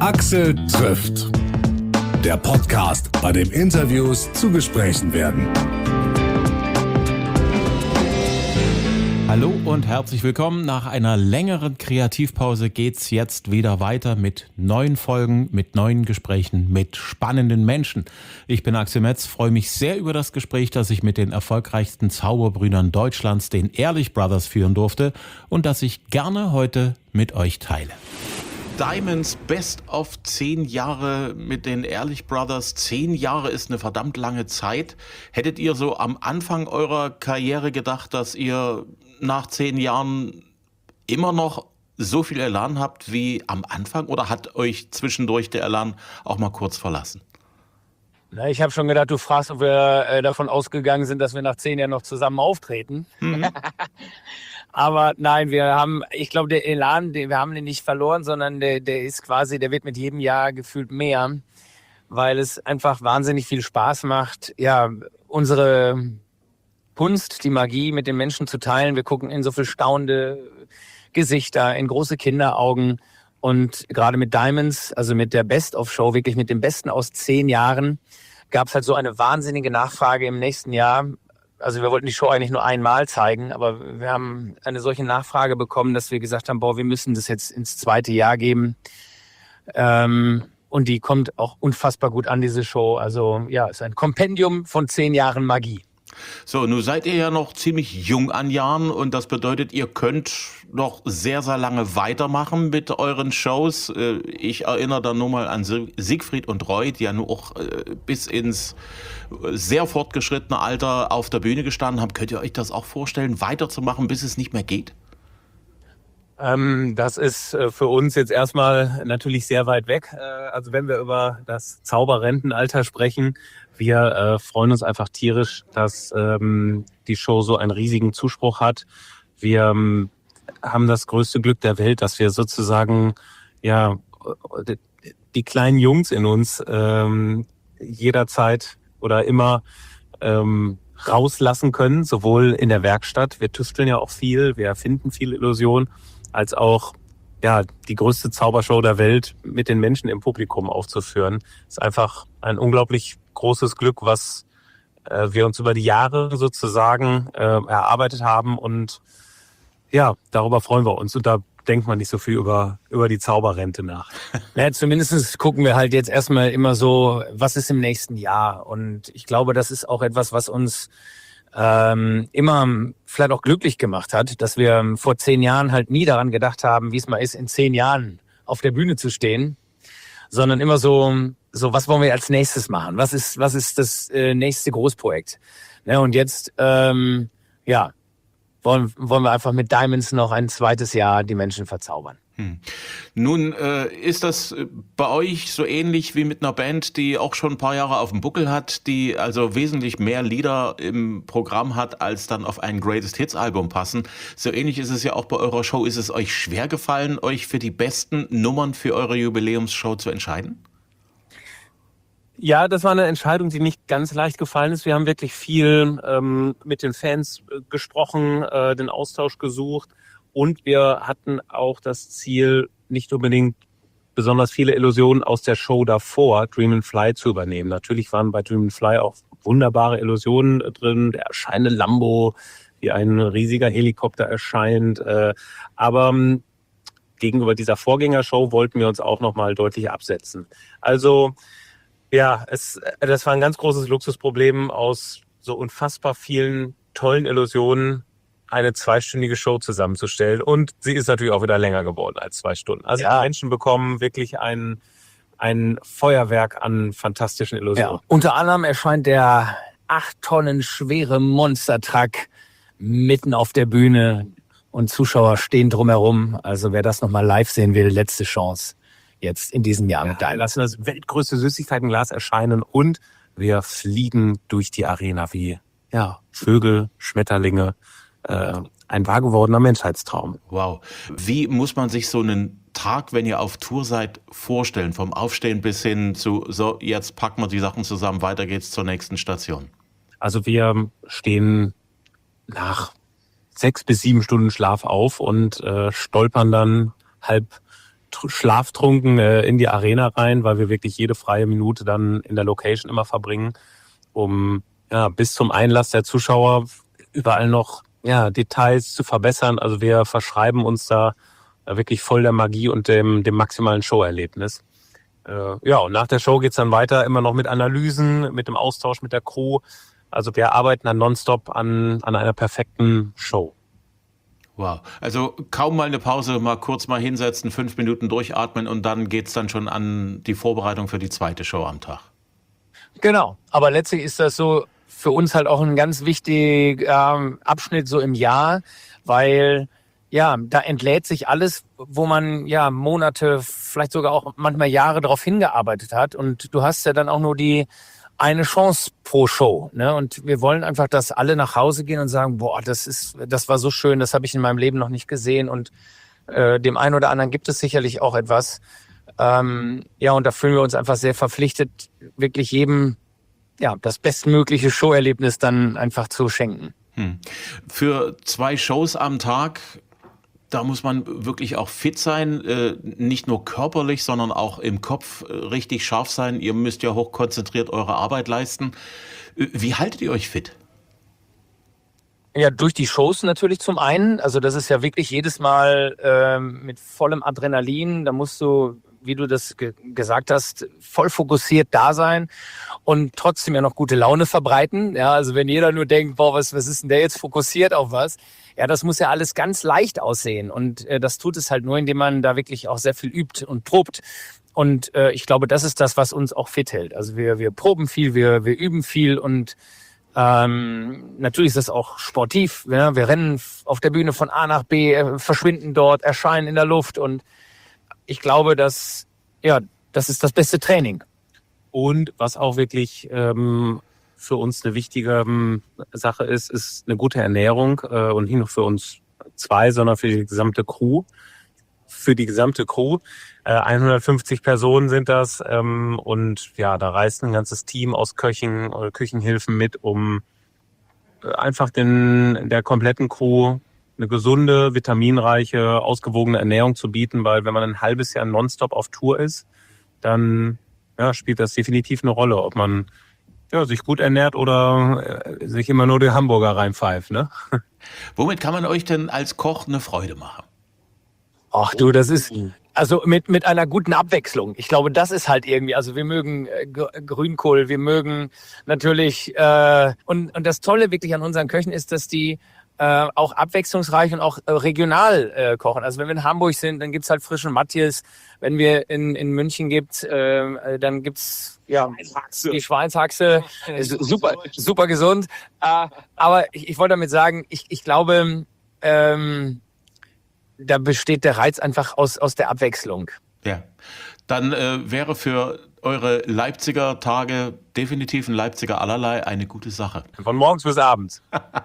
Axel trifft. Der Podcast, bei dem Interviews zu Gesprächen werden. Hallo und herzlich willkommen. Nach einer längeren Kreativpause geht's jetzt wieder weiter mit neuen Folgen, mit neuen Gesprächen, mit spannenden Menschen. Ich bin Axel Metz, freue mich sehr über das Gespräch, das ich mit den erfolgreichsten Zauberbrüdern Deutschlands, den Ehrlich Brothers, führen durfte und das ich gerne heute mit euch teile. Diamonds Best of 10 Jahre mit den Ehrlich Brothers. 10 Jahre ist eine verdammt lange Zeit. Hättet ihr so am Anfang eurer Karriere gedacht, dass ihr nach 10 Jahren immer noch so viel Elan habt wie am Anfang? Oder hat euch zwischendurch der Elan auch mal kurz verlassen? Na, ich habe schon gedacht, du fragst, ob wir davon ausgegangen sind, dass wir nach 10 Jahren noch zusammen auftreten. Aber nein, ich glaube, der Elan, wir haben den nicht verloren, sondern der ist quasi, der wird mit jedem Jahr gefühlt mehr, weil es einfach wahnsinnig viel Spaß macht, ja, unsere Kunst, die Magie mit den Menschen zu teilen. Wir gucken in so viel staunende Gesichter, in große Kinderaugen und gerade mit Diamonds, also mit der Best-of-Show, wirklich mit dem Besten aus 10 Jahren, gab es halt so eine wahnsinnige Nachfrage im nächsten Jahr. Also wir wollten die Show eigentlich nur einmal zeigen, aber wir haben eine solche Nachfrage bekommen, dass wir gesagt haben, wir müssen das jetzt ins zweite Jahr geben. Und die kommt auch unfassbar gut an, diese Show. Also ja, es ist ein Kompendium von 10 Jahren Magie. So, nun seid ihr ja noch ziemlich jung an Jahren und das bedeutet, ihr könnt noch sehr, sehr lange weitermachen mit euren Shows. Ich erinnere da nur mal an Siegfried und Roy, die ja nur auch bis ins sehr fortgeschrittene Alter auf der Bühne gestanden haben. Könnt ihr euch das auch vorstellen, weiterzumachen, bis es nicht mehr geht? Das ist für uns jetzt erstmal natürlich sehr weit weg. Also wenn wir über das Zauberrentenalter sprechen, wir freuen uns einfach tierisch, dass die Show so einen riesigen Zuspruch hat. Wir haben das größte Glück der Welt, dass wir sozusagen ja die kleinen Jungs in uns jederzeit oder immer rauslassen können, sowohl in der Werkstatt. Wir tüfteln ja auch viel, wir erfinden viele Illusionen, als auch ja die größte Zaubershow der Welt mit den Menschen im Publikum aufzuführen. Ist einfach ein unglaublich großes Glück, was wir uns über die Jahre sozusagen erarbeitet haben und ja, darüber freuen wir uns und da denkt man nicht so viel über die Zauberrente nach. Ja, zumindest gucken wir halt jetzt erstmal immer so, was ist im nächsten Jahr und ich glaube, das ist auch etwas, was uns immer vielleicht auch glücklich gemacht hat, dass wir vor 10 Jahren halt nie daran gedacht haben, wie es mal ist, in 10 Jahren auf der Bühne zu stehen, sondern immer so, was wollen wir als nächstes machen? Was ist das nächste Großprojekt? Ja, und jetzt, wollen wir einfach mit Diamonds noch ein zweites Jahr die Menschen verzaubern. Nun ist das bei euch so ähnlich wie mit einer Band, die auch schon ein paar Jahre auf dem Buckel hat, die also wesentlich mehr Lieder im Programm hat, als dann auf ein Greatest Hits Album passen. So ähnlich ist es ja auch bei eurer Show. Ist es euch schwer gefallen, euch für die besten Nummern für eure Jubiläumsshow zu entscheiden? Ja, das war eine Entscheidung, die nicht ganz leicht gefallen ist. Wir haben wirklich viel mit den Fans gesprochen, den Austausch gesucht und wir hatten auch das Ziel, nicht unbedingt besonders viele Illusionen aus der Show davor, Dream and Fly, zu übernehmen. Natürlich waren bei Dream and Fly auch wunderbare Illusionen drin, der erscheinende Lambo, wie ein riesiger Helikopter erscheint, aber gegenüber dieser Vorgängershow wollten wir uns auch nochmal deutlich absetzen. Also ja, das war ein ganz großes Luxusproblem, aus so unfassbar vielen tollen Illusionen eine 2-stündige Show zusammenzustellen. Und sie ist natürlich auch wieder länger geworden als 2 Stunden. Also ja. Die Menschen bekommen wirklich ein Feuerwerk an fantastischen Illusionen. Ja. Unter anderem erscheint der 8 Tonnen schwere Monstertruck mitten auf der Bühne und Zuschauer stehen drumherum. Also wer das nochmal live sehen will, letzte Chance. Jetzt in diesem Jahr mit Diamonds. Wir lassen das weltgrößte Süßigkeitenglas erscheinen und wir fliegen durch die Arena wie Vögel, Schmetterlinge. Ein wahr gewordener Menschheitstraum. Wow. Wie muss man sich so einen Tag, wenn ihr auf Tour seid, vorstellen? Vom Aufstehen bis hin zu, so, jetzt packen wir die Sachen zusammen, weiter geht's zur nächsten Station. Also wir stehen nach 6 bis 7 Stunden Schlaf auf und stolpern dann halb schlaftrunken in die Arena rein, weil wir wirklich jede freie Minute dann in der Location immer verbringen, um bis zum Einlass der Zuschauer überall noch Details zu verbessern. Also wir verschreiben uns da wirklich voll der Magie und dem maximalen Showerlebnis. Und nach der Show geht's dann weiter, immer noch mit Analysen, mit dem Austausch mit der Crew. Also wir arbeiten dann nonstop an einer perfekten Show. Wow, also kaum mal eine Pause, mal kurz mal hinsetzen, 5 Minuten durchatmen und dann geht's dann schon an die Vorbereitung für die zweite Show am Tag. Genau, aber letztlich ist das so für uns halt auch ein ganz wichtiger Abschnitt so im Jahr, weil da entlädt sich alles, wo man Monate, vielleicht sogar auch manchmal Jahre darauf hingearbeitet hat, und du hast ja dann auch nur die eine Chance pro Show, ne? Und wir wollen einfach, dass alle nach Hause gehen und sagen, boah, das war so schön, das habe ich in meinem Leben noch nicht gesehen, und dem einen oder anderen gibt es sicherlich auch etwas. Und da fühlen wir uns einfach sehr verpflichtet, wirklich jedem das bestmögliche Showerlebnis dann einfach zu schenken. Für 2 Shows am Tag, da muss man wirklich auch fit sein, nicht nur körperlich, sondern auch im Kopf richtig scharf sein. Ihr müsst ja hochkonzentriert eure Arbeit leisten. Wie haltet ihr euch fit? Ja, durch die Shows natürlich zum einen. Also das ist ja wirklich jedes Mal mit vollem Adrenalin. Da musst du, wie du das gesagt hast, voll fokussiert da sein und trotzdem ja noch gute Laune verbreiten. Ja, also wenn jeder nur denkt, boah, was ist denn der jetzt fokussiert auf was? Ja, das muss ja alles ganz leicht aussehen. Und das tut es halt nur, indem man da wirklich auch sehr viel übt und probt. Und ich glaube, das ist das, was uns auch fit hält. Also wir proben viel, wir üben viel, und natürlich ist das auch sportiv. Ja? Wir rennen auf der Bühne von A nach B, verschwinden dort, erscheinen in der Luft, und ich glaube, das ist das beste Training. Und was auch wirklich für uns eine wichtige Sache ist eine gute Ernährung, und nicht nur für uns 2, sondern für die gesamte Crew. 150 Personen sind das, und da reist ein ganzes Team aus Köchen oder Küchenhilfen mit, um einfach der kompletten Crew eine gesunde, vitaminreiche, ausgewogene Ernährung zu bieten, weil wenn man ein halbes Jahr nonstop auf Tour ist, dann spielt das definitiv eine Rolle, ob man sich gut ernährt oder sich immer nur die Hamburger reinpfeift, ne? Womit kann man euch denn als Koch eine Freude machen? Ach du, das ist also mit einer guten Abwechslung. Ich glaube, das ist halt irgendwie, also wir mögen Grünkohl, wir mögen natürlich und das Tolle wirklich an unseren Köchen ist, dass die auch abwechslungsreich und auch regional kochen. Also wenn wir in Hamburg sind, dann gibt's halt frischen Matthias. Wenn wir in München dann gibt's die Schweinshaxe. Super, super gesund. Aber ich wollte damit sagen, ich glaube, da besteht der Reiz einfach aus der Abwechslung. Ja, dann wäre für eure Leipziger Tage definitiv ein Leipziger Allerlei eine gute Sache. Von morgens bis abends.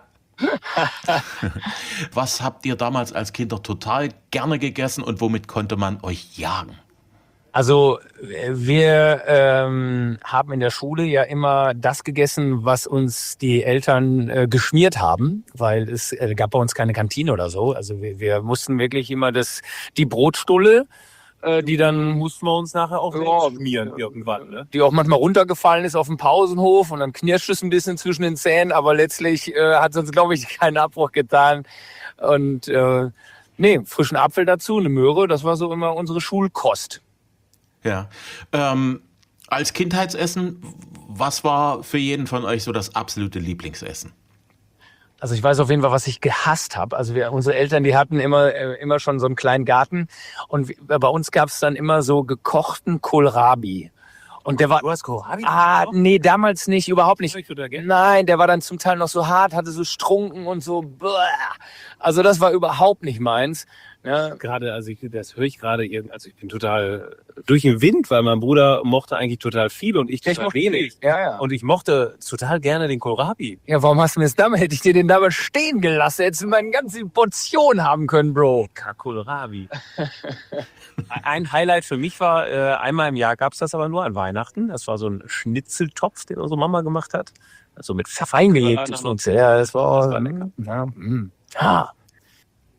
Was habt ihr damals als Kinder total gerne gegessen und womit konnte man euch jagen? Also wir haben in der Schule ja immer das gegessen, was uns die Eltern geschmiert haben, weil es gab bei uns keine Kantine oder so. Also wir mussten wirklich immer die Brotstulle, die dann mussten wir uns nachher auch schmieren irgendwann, ne? Die auch manchmal runtergefallen ist auf dem Pausenhof, und dann knirscht es ein bisschen zwischen den Zähnen, aber letztlich hat es uns, glaube ich, keinen Abbruch getan. Und frischen Apfel dazu, eine Möhre, das war so immer unsere Schulkost. Ja. Als Kindheitsessen, was war für jeden von euch so das absolute Lieblingsessen? Also ich weiß auf jeden Fall, was ich gehasst habe. Also unsere Eltern, die hatten immer schon so einen kleinen Garten, und bei uns gab es dann immer so gekochten Kohlrabi. Und der war. Du hast Kohlrabi? Nee, damals nicht, überhaupt nicht. Nein, der war dann zum Teil noch so hart, hatte so Strunken und so. Also das war überhaupt nicht meins. Ja. Gerade, das höre ich gerade, also ich bin total durch den Wind, weil mein Bruder mochte eigentlich total viel und ich total wenig. Ja. Und ich mochte total gerne den Kohlrabi. Ja, warum hast du mir das damals? Hätte ich dir den damals stehen gelassen, hättest du meine ganze Portion haben können, Bro. Kohlrabi. Ein Highlight für mich war, einmal im Jahr gab's das aber nur an Weihnachten. Das war so ein Schnitzeltopf, den unsere Mama gemacht hat. Also mit Pfeffer eingelegt. Ja, das war lecker.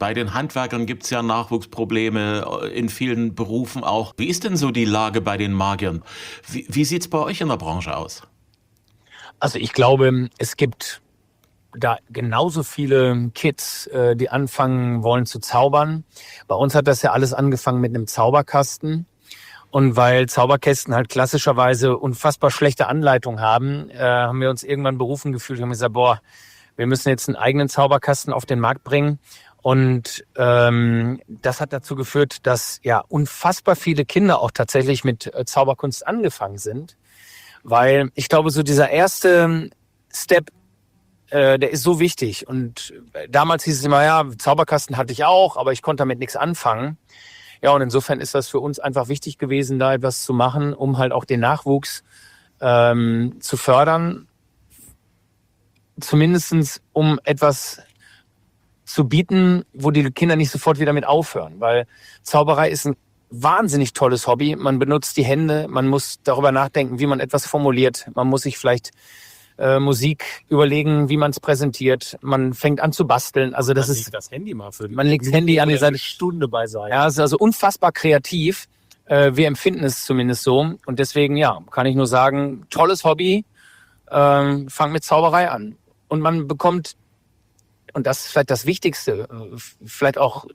Bei den Handwerkern gibt es ja Nachwuchsprobleme, in vielen Berufen auch. Wie ist denn so die Lage bei den Magiern? Wie sieht es bei euch in der Branche aus? Also ich glaube, es gibt da genauso viele Kids, die anfangen wollen zu zaubern. Bei uns hat das ja alles angefangen mit einem Zauberkasten. Und weil Zauberkästen halt klassischerweise unfassbar schlechte Anleitung haben, haben wir uns irgendwann berufen gefühlt und haben gesagt, wir müssen jetzt einen eigenen Zauberkasten auf den Markt bringen. Und das hat dazu geführt, dass ja unfassbar viele Kinder auch tatsächlich mit Zauberkunst angefangen sind. Weil ich glaube, so dieser erste Step, der ist so wichtig. Und damals hieß es immer, ja, Zauberkasten hatte ich auch, aber ich konnte damit nichts anfangen. Ja, und insofern ist das für uns einfach wichtig gewesen, da etwas zu machen, um halt auch den Nachwuchs zu fördern. Zumindestens um etwas zu bieten, wo die Kinder nicht sofort wieder mit aufhören. Weil Zauberei ist ein wahnsinnig tolles Hobby. Man benutzt die Hände, man muss darüber nachdenken, wie man etwas formuliert. Man muss sich vielleicht Musik überlegen, wie man es präsentiert. Man fängt an zu basteln. Also das ist das Handy mal für man legt das Handy an die Seite. Stunde beiseite. Ja, es ist also unfassbar kreativ. Wir empfinden es zumindest so. Und deswegen, ja, kann ich nur sagen, tolles Hobby. Fang mit Zauberei an. Und man bekommt, und das ist vielleicht das Wichtigste, vielleicht auch,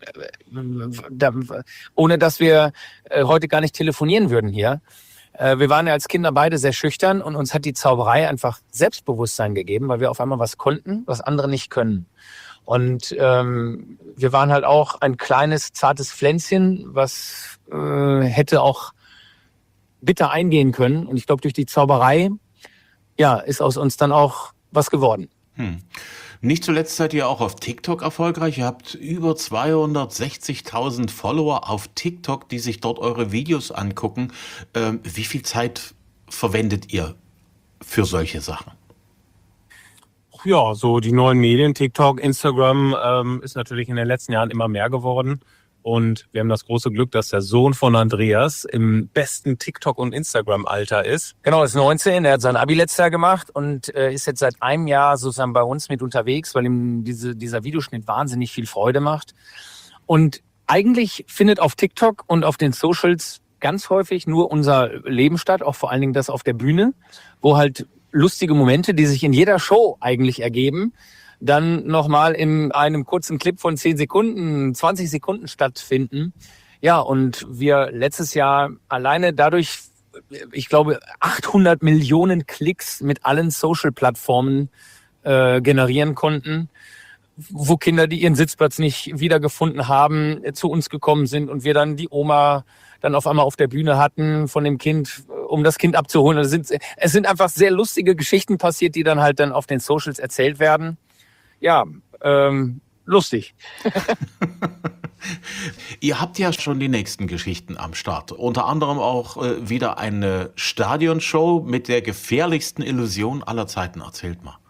ohne dass wir heute gar nicht telefonieren würden hier. Wir waren ja als Kinder beide sehr schüchtern und uns hat die Zauberei einfach Selbstbewusstsein gegeben, weil wir auf einmal was konnten, was andere nicht können. Und wir waren halt auch ein kleines, zartes Pflänzchen, was hätte auch bitter eingehen können. Und ich glaube, durch die Zauberei, ja, ist aus uns dann auch was geworden. Nicht zuletzt seid ihr auch auf TikTok erfolgreich. Ihr habt über 260.000 Follower auf TikTok, die sich dort eure Videos angucken. Wie viel Zeit verwendet ihr für solche Sachen? Ja, so die neuen Medien, TikTok, Instagram, ist natürlich in den letzten Jahren immer mehr geworden. Und wir haben das große Glück, dass der Sohn von Andreas im besten TikTok- und Instagram-Alter ist. Genau, ist 19, er hat sein Abi letztes Jahr gemacht und ist jetzt seit einem Jahr sozusagen bei uns mit unterwegs, weil ihm dieser Videoschnitt wahnsinnig viel Freude macht. Und eigentlich findet auf TikTok und auf den Socials ganz häufig nur unser Leben statt, auch vor allen Dingen das auf der Bühne, wo halt lustige Momente, die sich in jeder Show eigentlich ergeben, dann nochmal in einem kurzen Clip von 10 Sekunden, 20 Sekunden stattfinden. Ja, und wir letztes Jahr alleine dadurch, ich glaube, 800 Millionen Klicks mit allen Social-Plattformen generieren konnten, wo Kinder, die ihren Sitzplatz nicht wiedergefunden haben, zu uns gekommen sind und wir dann die Oma dann auf einmal auf der Bühne hatten von dem Kind, um das Kind abzuholen. Es sind einfach sehr lustige Geschichten passiert, die dann halt dann auf den Socials erzählt werden. Ja, lustig. Ihr habt ja schon die nächsten Geschichten am Start. Unter anderem auch wieder eine Stadionshow mit der gefährlichsten Illusion aller Zeiten. Erzählt mal.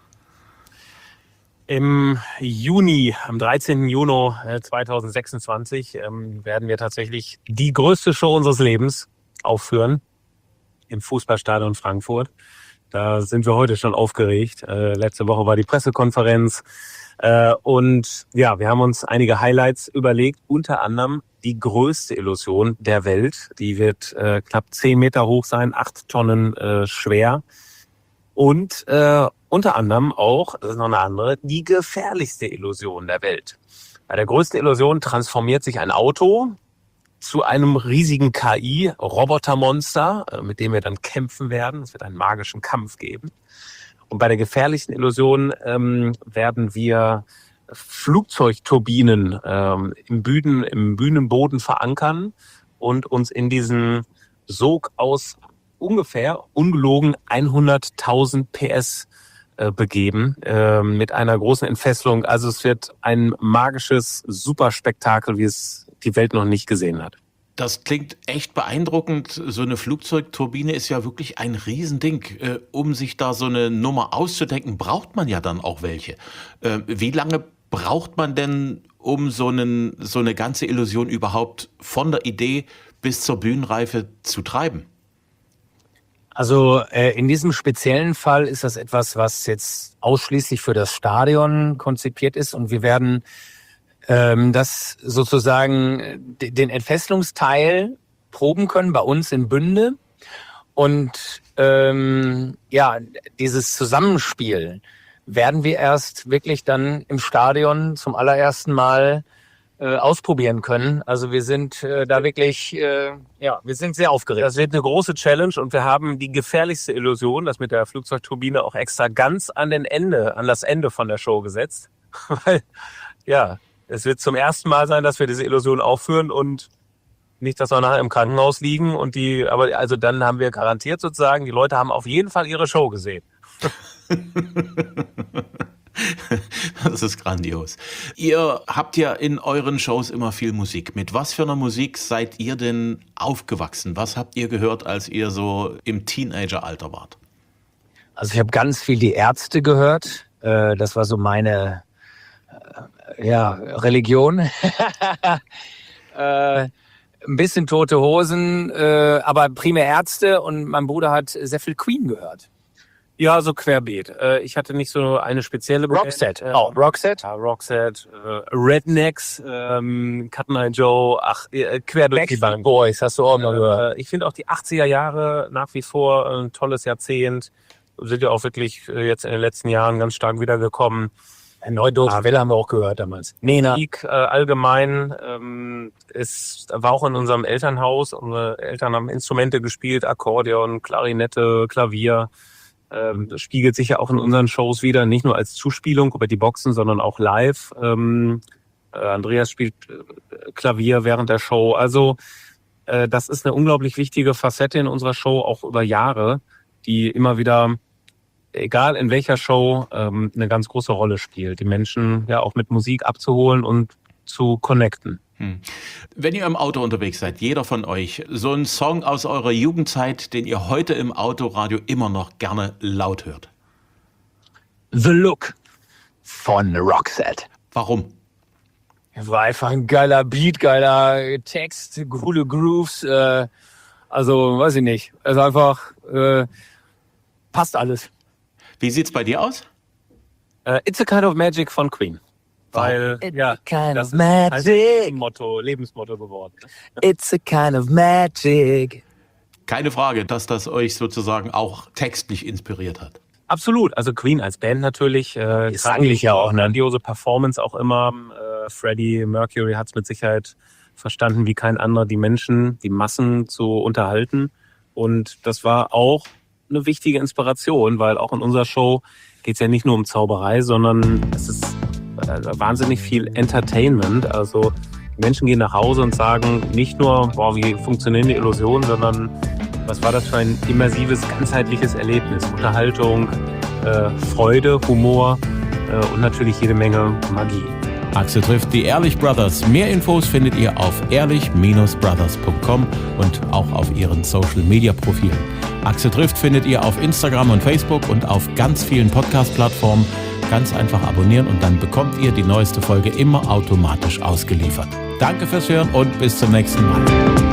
Im Juni, am 13. Juni 2026, werden wir tatsächlich die größte Show unseres Lebens aufführen im Fußballstadion Frankfurt. Da sind wir heute schon aufgeregt. Letzte Woche war die Pressekonferenz. Und ja, wir haben uns einige Highlights überlegt. Unter anderem die größte Illusion der Welt. Die wird knapp 10 Meter hoch sein, 8 Tonnen schwer. Und unter anderem auch, das ist noch eine andere, die gefährlichste Illusion der Welt. Bei der größten Illusion transformiert sich ein Auto zu einem riesigen KI-Robotermonster, mit dem wir dann kämpfen werden. Es wird einen magischen Kampf geben. Und bei der gefährlichsten Illusion werden wir Flugzeugturbinen im Bühnenboden verankern und uns in diesen Sog aus ungefähr, ungelogen, 100.000 PS begeben mit einer großen Entfesselung. Also es wird ein magisches Superspektakel, wie es die Welt noch nicht gesehen hat. Das klingt echt beeindruckend. So eine Flugzeugturbine ist ja wirklich ein Riesending. Um sich da so eine Nummer auszudenken, braucht man ja dann auch welche. Wie lange braucht man denn, um so eine ganze Illusion überhaupt von der Idee bis zur Bühnenreife zu treiben? Also in diesem speziellen Fall ist das etwas, was jetzt ausschließlich für das Stadion konzipiert ist und wir werden dass sozusagen den Entfesselungsteil proben können bei uns in Bünde und dieses Zusammenspiel werden wir erst wirklich dann im Stadion zum allerersten Mal ausprobieren können. Also wir sind da wirklich, wir sind sehr aufgeregt. Das wird eine große Challenge und wir haben die gefährlichste Illusion, das mit der Flugzeugturbine, auch extra ganz an das Ende von der Show gesetzt. Weil, es wird zum ersten Mal sein, dass wir diese Illusion aufführen und nicht, dass wir nachher im Krankenhaus liegen aber dann haben wir garantiert sozusagen, die Leute haben auf jeden Fall ihre Show gesehen. Das ist grandios. Ihr habt ja in euren Shows immer viel Musik. Mit was für einer Musik seid ihr denn aufgewachsen? Was habt ihr gehört, als ihr so im Teenageralter wart? Also ich habe ganz viel die Ärzte gehört. Das war so meine Religion. Ein bisschen Tote Hosen, aber primär Ärzte, und mein Bruder hat sehr viel Queen gehört. Ja, so querbeet. Ich hatte nicht so eine spezielle Band. Roxette. Roxette? Ja, Roxette, Rednecks, Cotton Eye Joe, quer durch die Bank. Boys, hast du auch noch gehört. Ich finde auch die 80er Jahre nach wie vor ein tolles Jahrzehnt. Sind ja auch wirklich jetzt in den letzten Jahren ganz stark wiedergekommen. Neudeutsche Welle haben wir auch gehört damals. Nena. Musik allgemein war auch in unserem Elternhaus. Unsere Eltern haben Instrumente gespielt, Akkordeon, Klarinette, Klavier. Das spiegelt sich ja auch in unseren Shows wieder, nicht nur als Zuspielung über die Boxen, sondern auch live. Andreas spielt Klavier während der Show. Also das ist eine unglaublich wichtige Facette in unserer Show, auch über Jahre, die immer wieder, egal in welcher Show, eine ganz große Rolle spielt, die Menschen ja auch mit Musik abzuholen und zu connecten. Wenn ihr im Auto unterwegs seid, jeder von euch, so ein Song aus eurer Jugendzeit, den ihr heute im Autoradio immer noch gerne laut hört. The Look von Roxette. Warum? War einfach ein geiler Beat, geiler Text, coole Grooves, also weiß ich nicht. Also einfach passt alles. Wie sieht's bei dir aus? It's a Kind of Magic von Queen. Weil, das ist Lebensmotto geworden. It's a kind of magic. Keine Frage, dass das euch sozusagen auch textlich inspiriert hat. Absolut, also Queen als Band natürlich. Ist eigentlich ja auch eine grandiose Performance auch immer. Freddie Mercury hat es mit Sicherheit verstanden, wie kein anderer, die Menschen, die Massen zu unterhalten. Und das war auch eine wichtige Inspiration, weil auch in unserer Show geht es ja nicht nur um Zauberei, sondern es ist wahnsinnig viel Entertainment. Also die Menschen gehen nach Hause und sagen nicht nur, wie funktionieren die Illusionen, sondern was war das für ein immersives, ganzheitliches Erlebnis. Unterhaltung, Freude, Humor und natürlich jede Menge Magie. Axel trifft die Ehrlich Brothers. Mehr Infos findet ihr auf ehrlich-brothers.com und auch auf ihren Social-Media-Profilen. Axel trifft findet ihr auf Instagram und Facebook und auf ganz vielen Podcast-Plattformen. Ganz einfach abonnieren und dann bekommt ihr die neueste Folge immer automatisch ausgeliefert. Danke fürs Hören und bis zum nächsten Mal.